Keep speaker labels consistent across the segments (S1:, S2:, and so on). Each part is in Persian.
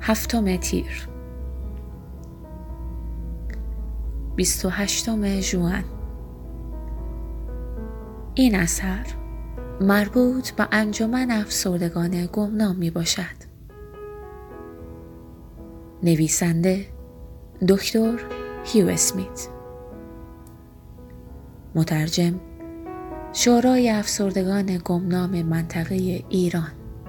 S1: 7 تیر 28 ژوئن. این اثر مربوط به انجمن افسردگان گمنام می باشد. نویسنده دکتر هیو اسمیت. مترجم شورای افسردگان گمنام منطقه ایران.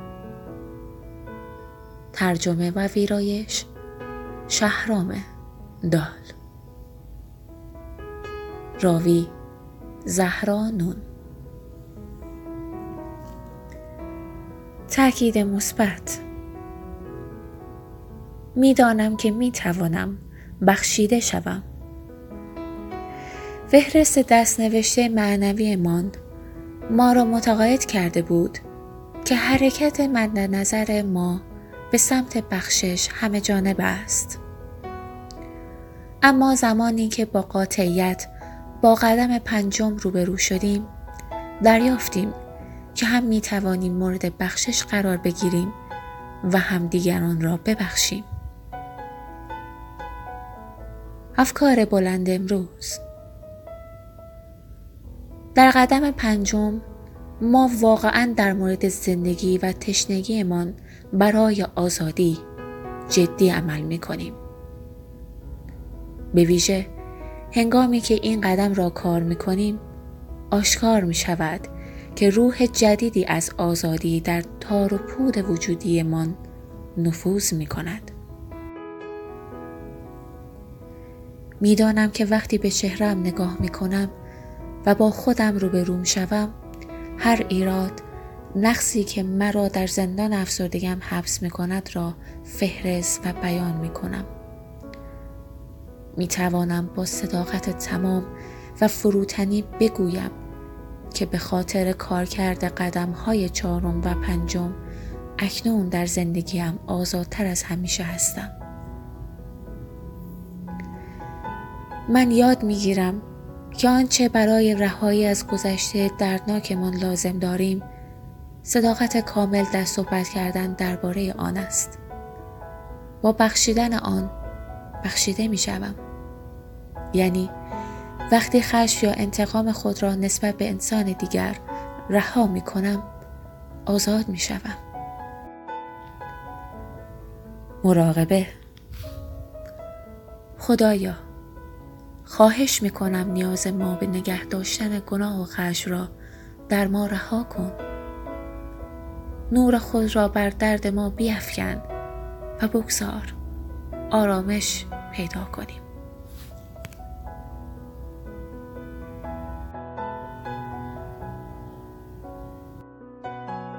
S1: ترجمه و ویرایش شهرام دال. راوی زهرا نون. تأکید مثبت: می‌دانم که می‌توانم بخشیده شوم. فهرست دست‌نوشته معنویمان ما را متقاعد کرده بود که حرکت مد نظر ما به سمت بخشش همه جانب است. اما زمانی که با قاطعیت با قدم 5 روبرو شدیم، دریافتیم که هم می توانیم مورد بخشش قرار بگیریم و هم دیگران را ببخشیم. افکار بلند امروز. در قدم 5 ما واقعاً در مورد زندگی و تشنگیمان برای آزادی جدی عمل می کنیم. به ویژه هنگامی که این قدم را کار می کنیم، آشکار می شود که روح جدیدی از آزادی در تار و پود وجودیمان نفوذ می کند. می دانم که وقتی به چهره‌ام نگاه می کنم و با خودم روبرو می شوم، هر ایراد، نقصی که مرا در زندان افسردگیم حبس می کند را فهرست و بیان می کنم. می توانم با صداقت تمام و فروتنی بگویم که به خاطر کارکرد قدم‌های 4 و 5 اکنون در زندگیم آزادتر از همیشه هستم. من یاد می‌گیرم که آنچه برای رهایی از گذشته دردناکمان لازم داریم، صداقت کامل در صحبت کردن درباره آن است. با بخشیدن آن بخشیده می‌شوم. یعنی وقتی خشم یا انتقام خود را نسبت به انسان دیگر رها می کنم، آزاد می شوم. مراقبه. خدایا، خواهش می کنم نیاز ما به نگه داشتن گناه و خشم را در ما رها کن. نور خود را بر درد ما بیفکن و بگذار آرامش پیدا کنیم.